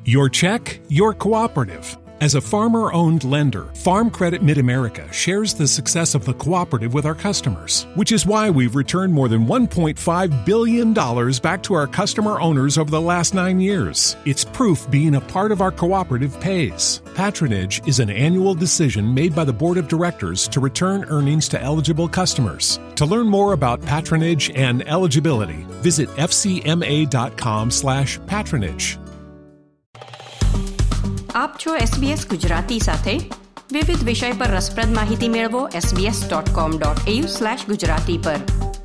Your check, your cooperative. As a farmer-owned lender, Farm Credit Mid-America shares the success of the cooperative with our customers, which is why we've returned more than $1.5 billion back to our customer owners over the last 9 years. It's proof being a part of our cooperative pays. Patronage is an annual decision made by the Board of Directors to return earnings to eligible customers. To learn more about patronage and eligibility, visit fcma.com/patronage. આપ છો SBS Gujarati સાથે. વિવિધ વિષય પર રસપ્રદ માહિતી મેળવો sbs.com.au/gujarati પર.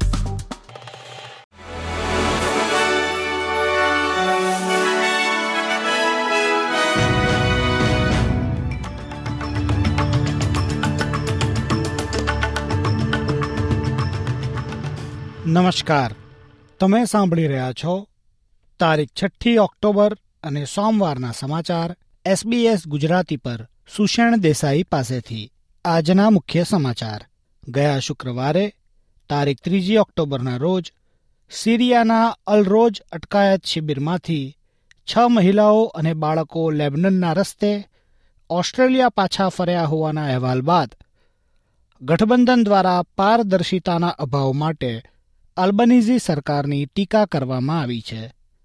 નમસ્કાર, તમે સાંભળી રહ્યા છો તારીખ 6 ઓક્ટોબર અને સોમવારના સમાચાર SBS ગુજરાતી પર સુષેણ દેસાઈ પાસેથી. આજના મુખ્ય સમાચાર. ગયા શુક્રવારે તારીખ 3 ઓક્ટોબરના રોજ સિરિયાના અલ-રોજ અટકાયત શિબિરમાંથી 6 મહિલાઓ અને બાળકો લેબનનના રસ્તે ઓસ્ટ્રેલિયા પાછા ફર્યા હોવાના અહેવાલ બાદ ગઠબંધન દ્વારા પારદર્શિતાના અભાવ માટે આલ્બનીઝી સરકારની ટીકા કરવામાં આવી છે.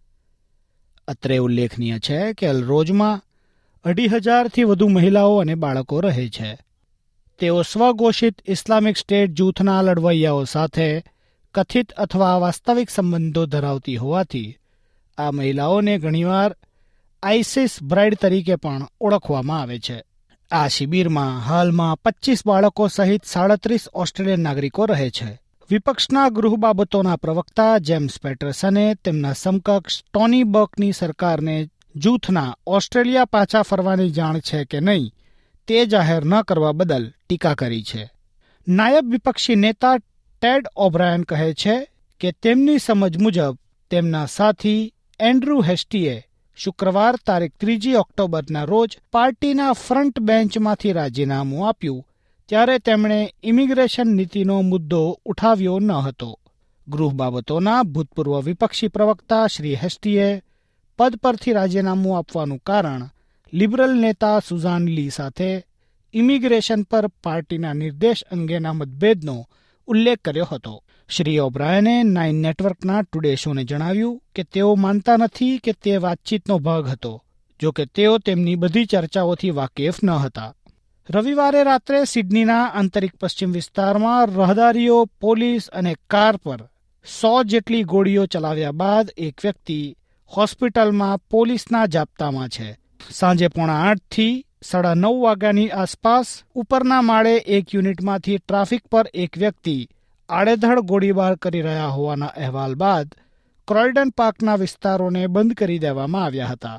અત્રે ઉલ્લેખનીય છે કે અલ-રોજમાં 2,500થી વધુ મહિલાઓ અને બાળકો રહે છે. તેઓ સ્વઘોષિત ઇસ્લામિક સ્ટેટ જૂથના લડવૈયાઓ સાથે કથિત અથવા વાસ્તવિક સંબંધો ધરાવતી હોવાથી આ મહિલાઓને ઘણીવાર આઇસિસ બ્રાઇડ તરીકે પણ ઓળખવામાં આવે છે. આ શિબિરમાં હાલમાં 25 બાળકો સહિત 37 ઓસ્ટ્રેલિયન નાગરિકો રહે છે. વિપક્ષના ગૃહ બાબતોના પ્રવક્તા જેમ્સ પેટરસને તેમના સમકક્ષ ટોની બર્કની સરકારને જૂથના ઓસ્ટ્રેલિયા પાછા ફરવાની જાણ છે કે નહીં તે જાહેર ન કરવા બદલ ટીકા કરી છે. નાયબ વિપક્ષી નેતા ટેડ ઓબ્રાયન કહે છે કે તેમની સમજ મુજબ તેમના સાથી એન્ડ્રુ હેસ્ટીએ શુક્રવાર તારીખ 3 ઓક્ટોબરના રોજ પાર્ટીના ફ્રન્ટ બેન્ચમાંથી રાજીનામું આપ્યું ત્યારે તેમણે ઇમિગ્રેશન નીતિનો મુદ્દો ઉઠાવ્યો ન હતો. ગૃહ બાબતોના ભૂતપૂર્વ વિપક્ષી પ્રવક્તા શ્રી હેસ્ટીએ પદ પરથી રાજીનામું આપવાનું કારણ લિબરલ નેતા સુઝાન લી સાથે ઇમિગ્રેશન પર પાર્ટીના નિર્દેશ અંગેના મતભેદનો ઉલ્લેખ કર્યો હતો. શ્રી ઓબ્રાયને 9 નેટવર્કના ટુડે શોને જણાવ્યું કે તેઓ માનતા નથી કે તે વાતચીતનો ભાગ હતો, જો કે તેઓ તેમની બધી ચર્ચાઓથી વાકેફ ન હતા. રવિવારે રાત્રે સિડનીના આંતરિક પશ્ચિમ વિસ્તારમાં રાહદારીઓ, પોલીસ અને કાર પર 100 જેટલી ગોળીઓ ચલાવ્યા બાદ એક વ્યક્તિ હોસ્પિટલમાં પોલીસના જાપ્તામાં છે. સાંજે 8:30થી 9:30 વાગ્યાની આસપાસ ઉપરના માળે એક યુનિટમાંથી ટ્રાફિક પર એક વ્યક્તિ આડેધડ ગોળીબાર કરી રહ્યા હોવાના અહેવાલ બાદ ક્રોયડન પાર્કના વિસ્તારોને બંધ કરી દેવામાં આવ્યા હતા.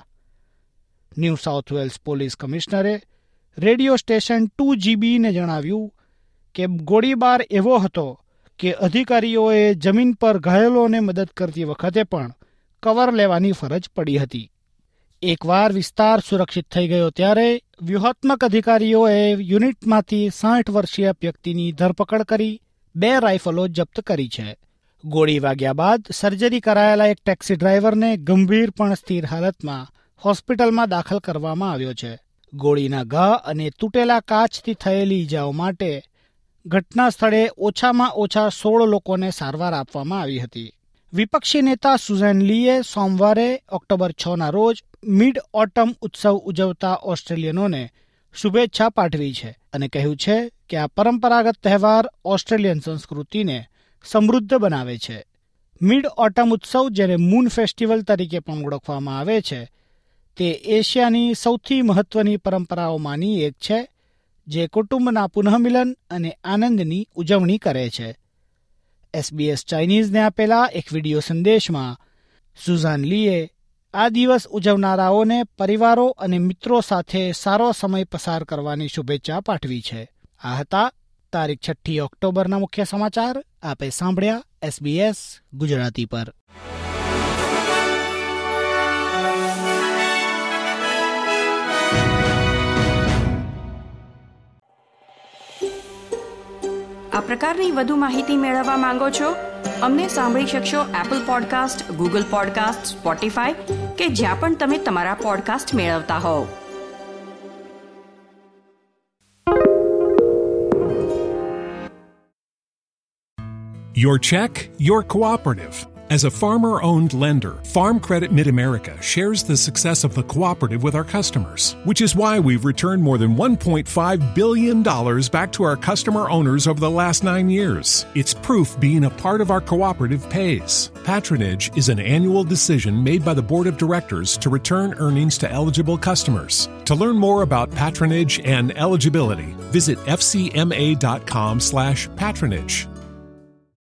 ન્યૂ સાઉથ વેલ્સ પોલીસ કમિશનરે રેડિયો સ્ટેશન 2GB ને જણાવ્યું કે ગોળીબાર એવો હતો કે અધિકારીઓએ જમીન પર ઘાયલોને મદદ કરતી વખતે પણ કવર લેવાની ફરજ પડી હતી. એકવાર વિસ્તાર સુરક્ષિત થઈ ગયો ત્યારે વ્યૂહાત્મક અધિકારીઓએ યુનિટમાંથી 60 વર્ષીય વ્યક્તિની ધરપકડ કરી 2 રાઇફલો જપ્ત કરી છે. ગોળી વાગ્યા બાદ સર્જરી કરાયેલા એક ટેક્સી ડ્રાઈવરને ગંભીર પણ સ્થિર હાલતમાં હોસ્પિટલમાં દાખલ કરવામાં આવ્યો છે. ગોળીના ઘા અને તૂટેલા કાચથી થયેલી ઇજાઓ માટે ઘટના સ્થળે ઓછામાં ઓછા 16 લોકોને સારવાર આપવામાં આવી હતી. વિપક્ષી નેતા સુઝાન લીએ સોમવારે ઓક્ટોબર 6ના રોજ મિડ ઓટમ ઉત્સવ ઉજવતા ઓસ્ટ્રેલિયનોને શુભેચ્છા પાઠવી છે અને કહ્યું છે કે આ પરંપરાગત તહેવાર ઓસ્ટ્રેલિયન સંસ્કૃતિને સમૃદ્ધ બનાવે છે. મિડ ઓટમ ઉત્સવ, જેને મૂન ફેસ્ટિવલ તરીકે પણ ઓળખવામાં આવે છે, તે એશિયાની સૌથી મહત્વની પરંપરાઓમાંની એક છે જે કુટુંબના પુનઃમિલન અને આનંદની ઉજવણી કરે છે. SBS ચાઇનીઝને આપેલા એક વિડિયો સંદેશમાં સુઝાન લીએ આ દિવસ ઉજવનારાઓને પરિવારો અને મિત્રો સાથે સારો સમય પસાર કરવાની શુભેચ્છા પાઠવી છે. આ હતા તારીખ 6 ઓક્ટોબરના મુખ્ય સમાચાર. આપે સાંભળ્યા SBS ગુજરાતી પર. આ પ્રકારની વધુ માહિતી મેળવવા માંગો છો? અમને સાંભળી શકશો Apple podcast, Google podcast, Spotify કે જ્યાં પણ તમે તમારા પોડકાસ્ટ મેળવતા હોવ. Your check, your cooperative. As a farmer-owned lender, Farm Credit Mid-America shares the success of the cooperative with our customers, which is why we've returned more than $1.5 billion back to our customer owners over the last 9 years. It's proof being a part of our cooperative pays. Patronage is an annual decision made by the Board of Directors to return earnings to eligible customers. To learn more about patronage and eligibility, visit fcma.com/patronage.